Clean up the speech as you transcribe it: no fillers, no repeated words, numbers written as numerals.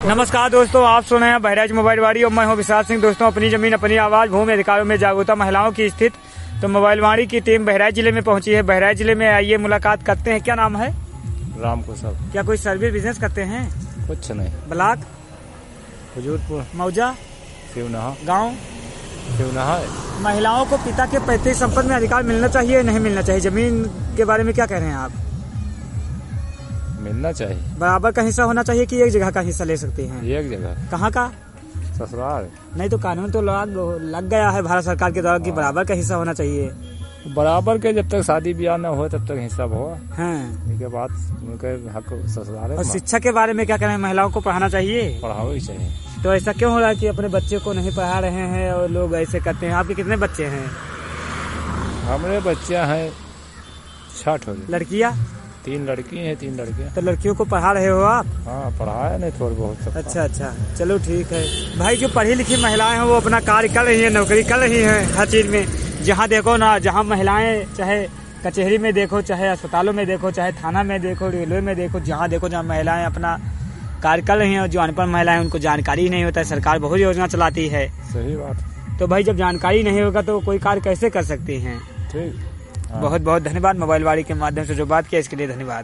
नमस्कार दोस्तों, आप सुन रहे हैं बहराइच मोबाइल वाड़ी और मैं हूं विशाल सिंह। दोस्तों, अपनी जमीन अपनी आवाज, भूमि अधिकारों में जागरूकता महिलाओं की स्थिति। तो मोबाइल वाड़ी की टीम बहराइच जिले में पहुंची है। बहराइच जिले में आइए मुलाकात करते हैं। क्या नाम है? राम को सब। क्या कोई सर्विस बिजनेस करते हैं? कुछ नहीं। ब्लॉक हुजूरपुर, मौजा, शिवनहा, गाँव। शिवनहा। महिलाओं को पिता के पैतृक संपत्ति में अधिकार मिलना चाहिए या नहीं मिलना चाहिए? जमीन के बारे में क्या कह रहे हैं आप? मिलना चाहिए। बराबर का हिस्सा होना चाहिए कि एक जगह का हिस्सा ले सकते हैं? एक जगह। कहाँ का? ससुराल। नहीं तो कानून तो लग गया है भारत सरकार के द्वारा कि बराबर का हिस्सा होना चाहिए। बराबर के जब तक शादी ब्याह न हो तब तक हिस्सा हुआ। हाँ। इसके बाद उनके हक ससुराल। और शिक्षा के बारे में क्या करें? महिलाओं को पढ़ाना चाहिए? पढ़ाओ ही चाहिए। तो ऐसा क्यों हो रहा है कि अपने बच्चे को नहीं पढ़ा रहे हैं और लोग ऐसे करते हैं? आपके कितने बच्चे हैं? हमारे बच्चे हैं 6 लड़कियाँ? 3 लड़की हैं, 3 लड़के। तो लड़कियों को पढ़ा रहे हो आप? हाँ, पढ़ाया नहीं थोड़ा बहुत सब। अच्छा, चलो ठीक है भाई। जो पढ़ी लिखी महिलाएं हैं वो अपना कार्य कर रही है, नौकरी कर रही है हर चीज में। जहाँ देखो ना, जहाँ महिलाएं, चाहे कचहरी में देखो, चाहे अस्पतालों में देखो, चाहे थाना में देखो, रेलवे में देखो, जहाँ देखो जहाँ महिलाएं अपना कार्य कर रही हैं। और जो अनपढ़ महिलाएं उनको जानकारी ही नहीं होता है। सरकार बहुत योजना चलाती है। सही बात। तो भाई जब जानकारी नहीं होगा तो कोई कार्य कैसे कर सकती हैं? ठीक। बहुत बहुत धन्यवाद। मोबाइल वाड़ी के माध्यम से जो बात किया इसके लिए धन्यवाद।